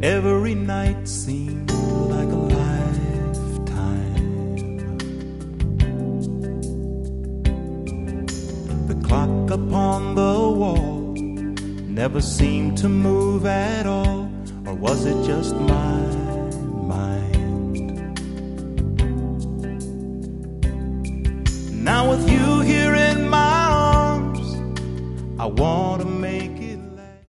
Every night seemed like a lifetime. The clock upon the wall never seemed to move at all, or was it just my mind? Now with you here in my arms, I want to